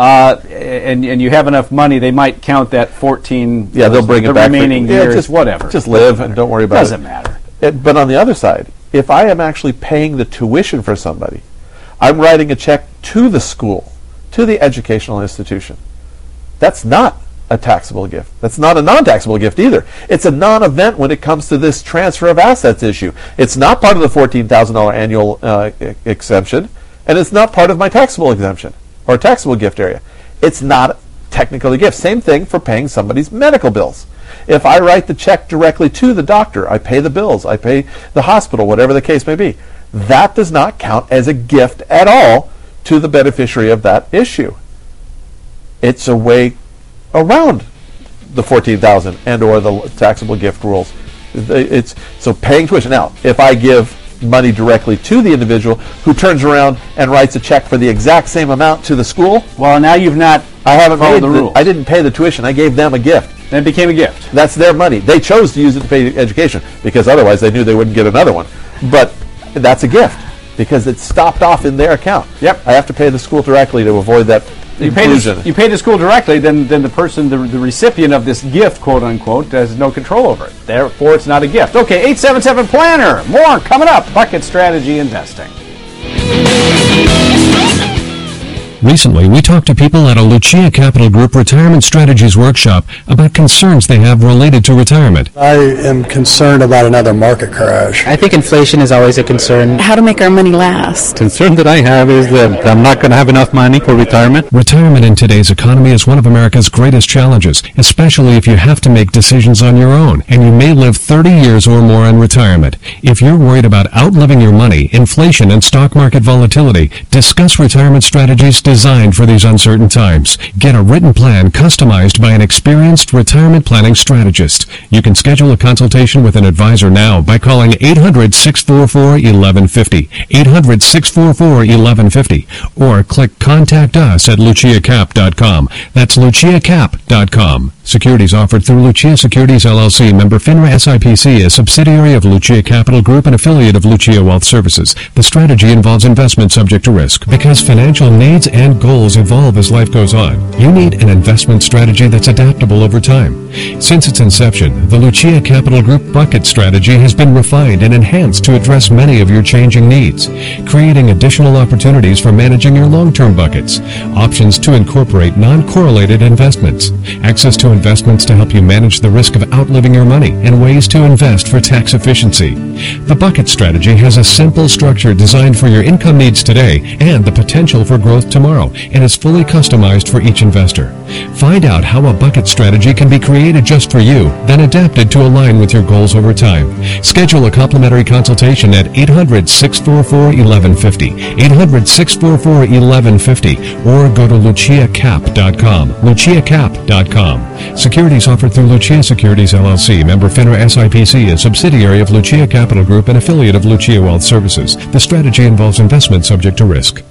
and you have enough money, they might count that 14. Yeah, they'll bring it back. The remaining years, whatever. Just live and don't worry about it. Doesn't matter. But on the other side, if I am actually paying the tuition for somebody, I'm writing a check to the school, to the educational institution. That's not a taxable gift. That's not a non-taxable gift either. It's a non-event when it comes to this transfer of assets issue. It's not part of the $14,000 annual exemption, and it's not part of my taxable exemption or taxable gift area. It's not technically a gift. Same thing for paying somebody's medical bills. If I write the check directly to the doctor, I pay the bills, I pay the hospital, whatever the case may be. That does not count as a gift at all to the beneficiary of that issue. It's a way around the $14,000 and or the taxable gift rules. So paying tuition. Now, if I give money directly to the individual who turns around and writes a check for the exact same amount to the school, well, now you've not. I haven't followed made the rules. I didn't pay the tuition. I gave them a gift. Then it became a gift. That's their money. They chose to use it to pay education because otherwise they knew they wouldn't get another one. But that's a gift because it's stopped off in their account. Yep. I have to pay the school directly to avoid that inclusion. You pay the school directly, then the person, the recipient of this gift, quote unquote, has no control over it. Therefore, it's not a gift. Okay, 877-PLANNER. More coming up. Bucket Strategy Investing. Recently, we talked to people at a Lucia Capital Group Retirement Strategies Workshop about concerns they have related to retirement. I am concerned about another market crash. I think inflation is always a concern. How to make our money last. Concern that I have is that I'm not going to have enough money for retirement. Retirement in today's economy is one of America's greatest challenges, especially if you have to make decisions on your own, and you may live 30 years or more in retirement. If you're worried about outliving your money, inflation, and stock market volatility, discuss retirement strategies designed for these uncertain times. Get a written plan customized by an experienced retirement planning strategist. You can schedule a consultation with an advisor now by calling 800-644-1150, 800-644-1150, or click Contact Us at LuciaCap.com. That's LuciaCap.com. Securities offered through Lucia Securities LLC, member FINRA SIPC, a subsidiary of Lucia Capital Group and affiliate of Lucia Wealth Services. The strategy involves investment subject to risk. Because financial needs and goals evolve as life goes on, you need an investment strategy that's adaptable over time. Since its inception, the Lucia Capital Group Bucket Strategy has been refined and enhanced to address many of your changing needs, creating additional opportunities for managing your long-term buckets, options to incorporate non-correlated investments, access to investments to help you manage the risk of outliving your money, and ways to invest for tax efficiency. The Bucket Strategy has a simple structure designed for your income needs today and the potential for growth tomorrow, and is fully customized for each investor. Find out how a bucket strategy can be created just for you, then adapted to align with your goals over time. Schedule a complimentary consultation at 800-644-1150, 800-644-1150, or go to LuciaCap.com, LuciaCap.com. Securities offered through Lucia Securities LLC, member FINRA SIPC, a subsidiary of Lucia Capital Group and affiliate of Lucia Wealth Services. The strategy involves investment subject to risk.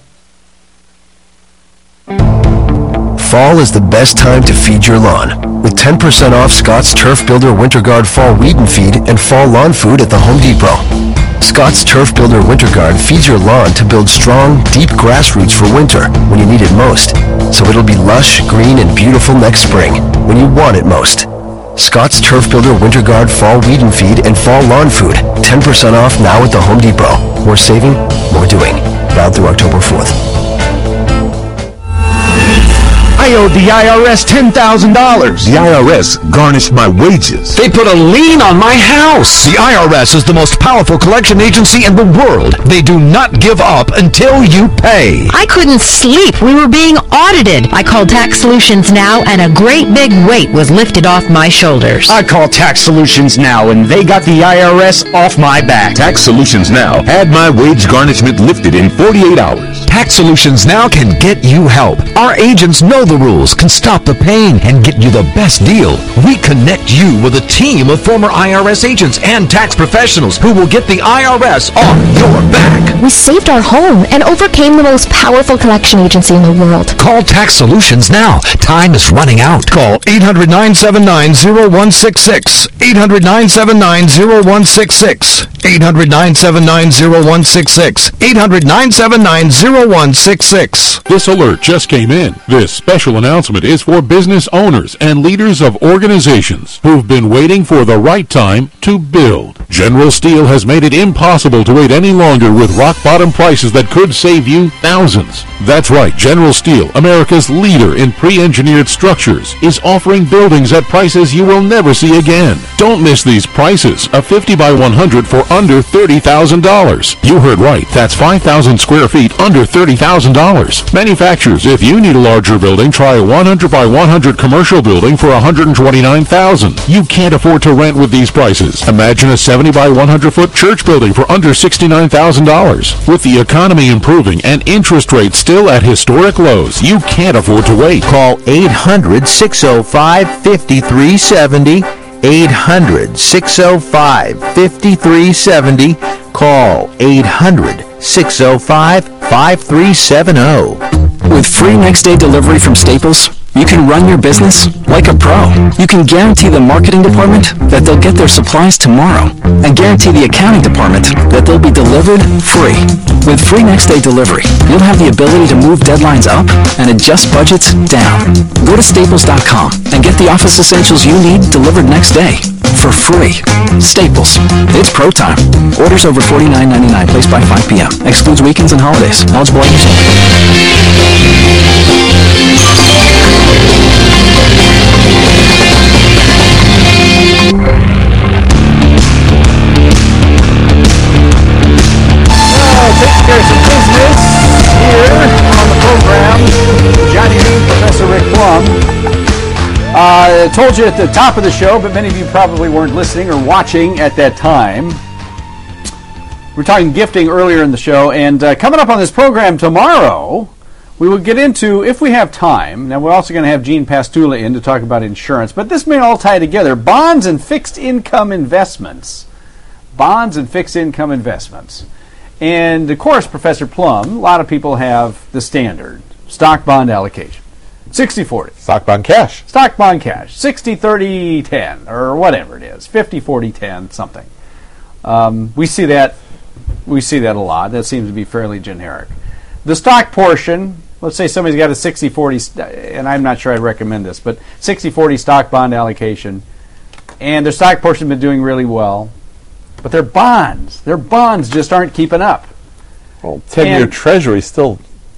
Fall is the best time to feed your lawn. With 10% off Scott's Turf Builder Winter Guard Fall Weed and Feed and Fall Lawn Food at the Home Depot. Scott's Turf Builder Winter Guard feeds your lawn to build strong, deep grass roots for winter when you need it most. So it'll be lush, green, and beautiful next spring when you want it most. Scott's Turf Builder Winter Guard Fall Weed and Feed and Fall Lawn Food. 10% off now at the Home Depot. More saving, more doing. Valid through October 4th. I owed the IRS $10,000. The IRS garnished my wages. They put a lien on my house. The IRS is the most powerful collection agency in the world. They do not give up until you pay. I couldn't sleep. We were being audited. I called Tax Solutions Now, and a great big weight was lifted off my shoulders. I called Tax Solutions Now, and they got the IRS off my back. Tax Solutions Now had my wage garnishment lifted in 48 hours. Tax Solutions Now can get you help. Our agents know the rules, can stop the pain, and get you the best deal. We connect you with a team of former IRS agents and tax professionals who will get the IRS off your back. We saved our home and overcame the most powerful collection agency in the world. Call Tax Solutions now. Time is running out. Call 800-979-0166. 800-979-0166. 800-979-0166. 800-979-0166. 0166. This alert just came in. This special announcement is for business owners and leaders of organizations who've been waiting for the right time to build. General Steel has made it impossible to wait any longer with rock-bottom prices that could save you thousands. That's right, General Steel, America's leader in pre-engineered structures, is offering buildings at prices you will never see again. Don't miss these prices. A 50 by 100 for under $30,000. You heard right. That's 5,000 square feet under $30,000. Manufacturers, if you need a larger building, try a 100 by 100 commercial building for $129,000. You can't afford to rent with these prices. Imagine a 70 by 100 foot church building for under $69,000. With the economy improving and interest rates still at historic lows, you can't afford to wait. Call 800-605-5370. 800-605-5370. Call 800-605-5370. With free next-day delivery from Staples, you can run your business like a pro. You can guarantee the marketing department that they'll get their supplies tomorrow and guarantee the accounting department that they'll be delivered free. With free next-day delivery, you'll have the ability to move deadlines up and adjust budgets down. Go to Staples.com and get the office essentials you need delivered next day for free. Staples. It's pro time. Orders over $49.99 placed by 5 p.m. Excludes weekends and holidays. Eligible items Taking care of some business here on the program. Johnny Bean, Professor Rick Plum. I told you at the top of the show, but many of you probably weren't listening or watching at that time. We're talking gifting earlier in the show, and coming up on this program tomorrow, we will get into, if we have time, now we're also going to have Gene Pastula in to talk about insurance, but this may all tie together, bonds and fixed income investments. Bonds and fixed income investments. And, of course, Professor Plum, a lot of people have the standard stock bond allocation. 60-40. Stock bond cash. Stock bond cash. 60-30-10, or whatever it is. 50-40-10, something. We see that a lot. That seems to be fairly generic. The stock portion, let's say somebody's got a 60-40, and I'm not sure I'd recommend this, but 60-40 stock bond allocation, and their stock portion has been doing really well. But their bonds just aren't keeping up. Well, 10-year Treasury still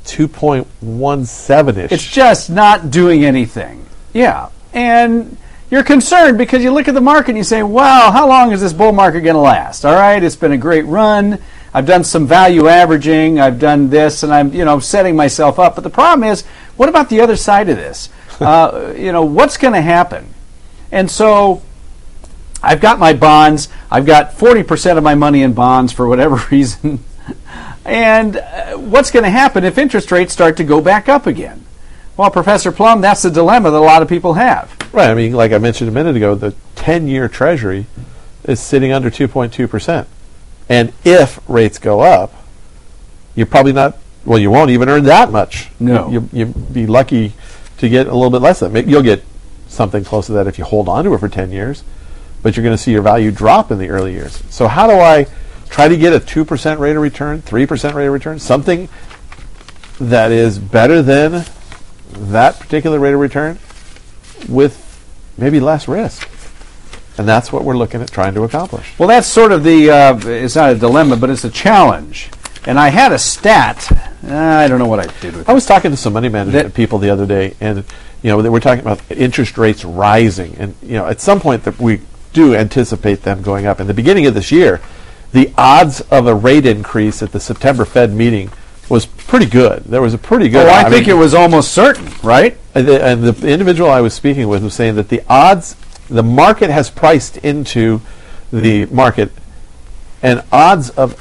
2.17-ish. It's just not doing anything. Yeah. And you're concerned because you look at the market and you say, wow, how long is this bull market going to last? All right, it's been a great run. I've done some value averaging. I've done this, and I'm setting myself up. But the problem is, what about the other side of this? What's going to happen? And so I've got my bonds. I've got 40% of my money in bonds for whatever reason. And what's going to happen if interest rates start to go back up again? Well, Professor Plum, that's the dilemma that a lot of people have. Right. I mean, like I mentioned a minute ago, the 10-year Treasury is sitting under 2.2%. And if rates go up, you're probably not, well, you won't even earn that much. No. You'll be lucky to get a little bit less than that. You'll get something close to that if you hold on to it for 10 years. But you're going to see your value drop in the early years. So how do I try to get a 2% rate of return, 3% rate of return, something that is better than that particular rate of return with maybe less risk? And that's what we're looking at trying to accomplish. Well, that's sort of the, it's not a dilemma, but it's a challenge. And I had a stat. I don't know what I did with it. I was talking to some money management people the other day, and they were talking about interest rates rising. And at some point that we do anticipate them going up. In the beginning of this year, the odds of a rate increase at the September Fed meeting was pretty good. There was a pretty good. I think it was almost certain, right? And the individual I was speaking with was saying that the odds, the market has priced into the market an odds of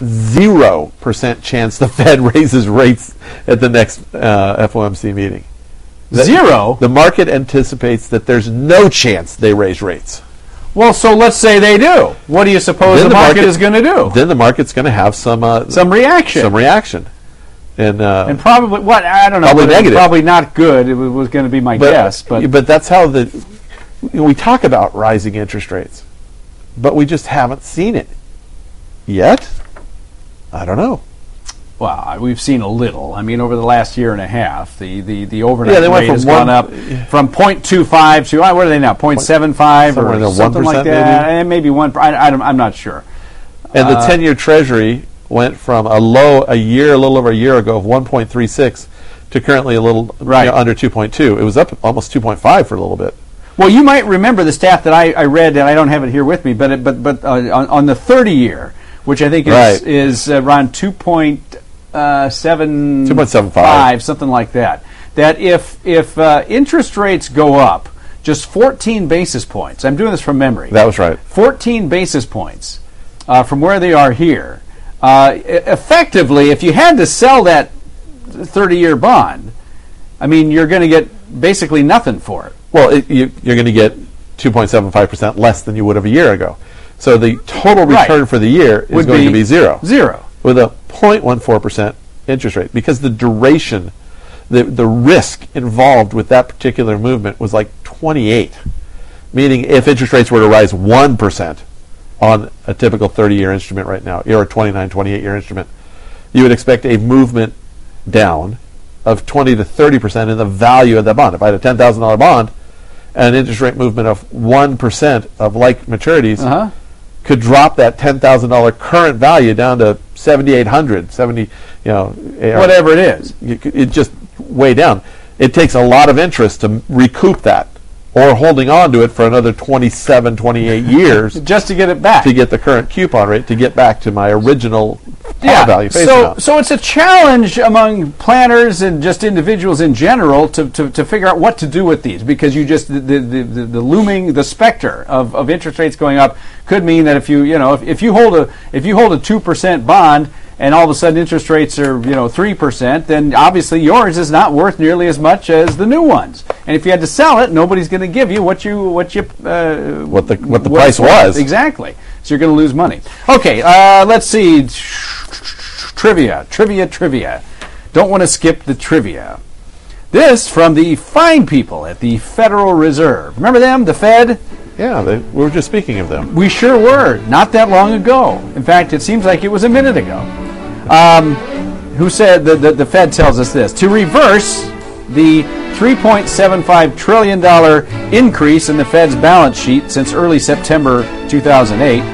0% chance the Fed raises rates at the next FOMC meeting. Zero? The market anticipates that there's no chance they raise rates. Well, so let's say they do. What do you suppose the market is going to do? Then the market's going to have some reaction. Some reaction. And probably, I don't know. Probably negative. Probably not good. It was going to be my guess. But that's how we talk about rising interest rates. But we just haven't seen it yet. I don't know. Well, we've seen a little. I mean, over the last year and a half, the overnight they went rate from has gone up from 0.25 to what are they now? 0.75 or something like that, and maybe 1. I'm not sure. And the 10-year Treasury went from a little over a year ago of 1.36 to currently a little under 2.2. It was up almost 2.5 for a little bit. Well, you might remember the stat that I read, and I don't have it here with me, but on the 30-year, which I think is around 2.75, something like that. That if interest rates go up just 14 basis points, I'm doing this from memory. That was right. 14 basis points from where they are here. Effectively, if you had to sell that 30-year bond, I mean, you're going to get basically nothing for it. Well, you're going to get 2.75% less than you would have a year ago. So the total return for the year is going to be zero. Zero. With a 0.14% interest rate. Because the duration, the risk involved with that particular movement was like 28. Meaning if interest rates were to rise 1% on a typical 30-year instrument right now, or a 29, 28-year instrument, you would expect a movement down of 20 to 30% in the value of that bond. If I had a $10,000 bond, and an interest rate movement of 1% of like maturities could drop that $10,000 current value down to $7,800, whatever it is. It just way down. It takes a lot of interest to recoup that, or holding on to it for another 27, 28 years just to get it back, to get the current coupon rate, to get back to my original par value face amount. So it's a challenge among planners and just individuals in general to figure out what to do with these, because you just the looming specter of interest rates going up could mean that if you hold a 2% bond and all of a sudden interest rates are 3%, then obviously yours is not worth nearly as much as the new ones. And if you had to sell it, nobody's going to give you what the price was. Exactly. So you're going to lose money. Okay, let's see. Trivia. Don't want to skip the trivia. This from the fine people at the Federal Reserve. Remember them, the Fed? Yeah, we were just speaking of them. We sure were, not that long ago. In fact, it seems like it was a minute ago. Who said, the Fed tells us this, to reverse the $3.75 trillion increase in the Fed's balance sheet since early September 2008,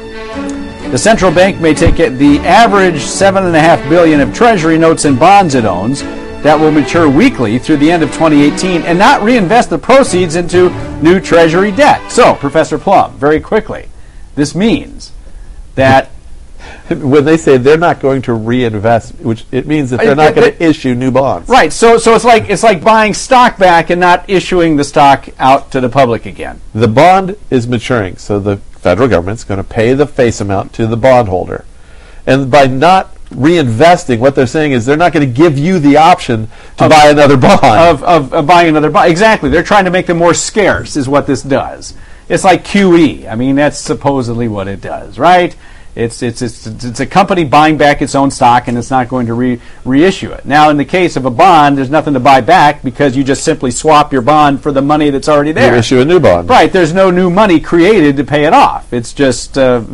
the central bank may take the average $7.5 billion of Treasury notes and bonds it owns that will mature weekly through the end of 2018 and not reinvest the proceeds into new Treasury debt. So, Professor Plum, very quickly, this means that when they say they're not going to reinvest, which it means that they're not going to issue new bonds. Right. So it's like buying stock back and not issuing the stock out to the public again. The bond is maturing, so the federal government's going to pay the face amount to the bondholder. And by not reinvesting, what they're saying is they're not going to give you the option to buy another bond. Of buying another bond. Exactly. They're trying to make them more scarce is what this does. It's like QE. I mean, that's supposedly what it does, right? It's a company buying back its own stock, and it's not going to reissue it. Now, in the case of a bond, there's nothing to buy back because you just simply swap your bond for the money that's already there. You issue a new bond. Right. There's no new money created to pay it off. It's just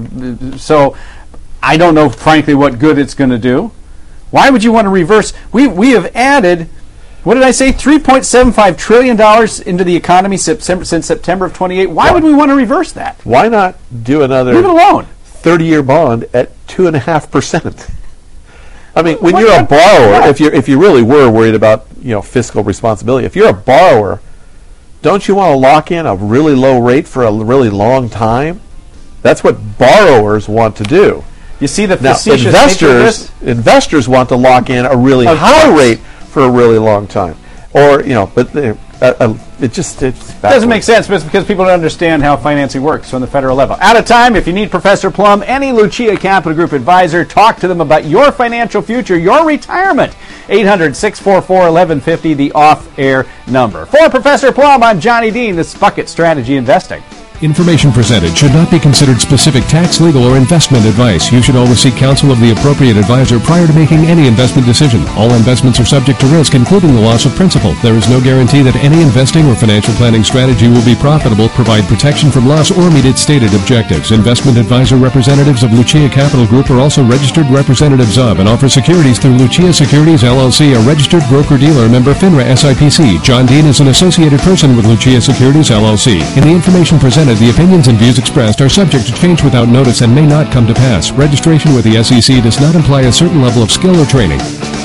so I don't know, frankly, what good it's going to do. Why would you want to reverse? We have added, what did I say, $3.75 trillion into the economy since September of 28. Why would we want to reverse that? Why not do another? Leave it alone. 30-year bond at 2.5%. I mean, when you're a borrower, if you really were worried about fiscal responsibility, if you're a borrower, don't you want to lock in a really low rate for a really long time? That's what borrowers want to do. You see the facetious nature of this? Investors want to lock in a really high rate for a really long time, or but it doesn't make sense, but it's because people don't understand how financing works on the federal level. Out of time. If you need Professor Plum, any Lucia Capital Group advisor, talk to them about your financial future, your retirement. 800-644-1150, the off-air number. For Professor Plum, I'm Johnny Dean. This is Bucket Strategy Investing. Information presented should not be considered specific tax, legal, or investment advice. You should always seek counsel of the appropriate advisor prior to making any investment decision. All investments are subject to risk, including the loss of principal. There is no guarantee that any investing or financial planning strategy will be profitable, provide protection from loss, or meet its stated objectives. Investment advisor representatives of Lucia Capital Group are also registered representatives of and offer securities through Lucia Securities LLC, a registered broker-dealer, member FINRA SIPC. John Dean is an associated person with Lucia Securities LLC. In the information presented, the opinions and views expressed are subject to change without notice and may not come to pass. Registration with the SEC does not imply a certain level of skill or training.